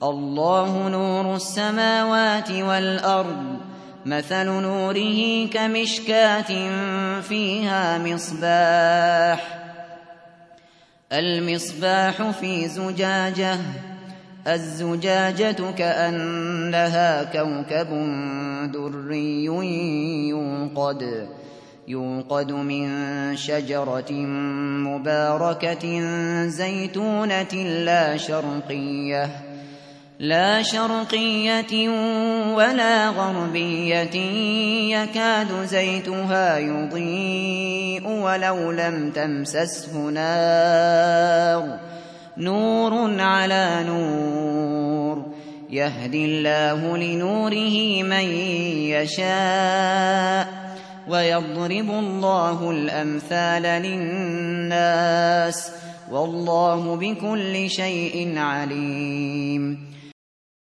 الله نور السماوات والأرض مثل نوره كمشكاة فيها مصباح المصباح في زجاجة الزجاجة كأنها كوكب دري يوقد من شجرة مباركة زيتونة لا شرقية ولا غربية يكاد زيتها يضيء ولو لم تمسسه نار نور على نور يهدي الله لنوره من يشاء ويضرب الله الأمثال للناس والله بكل شيء عليم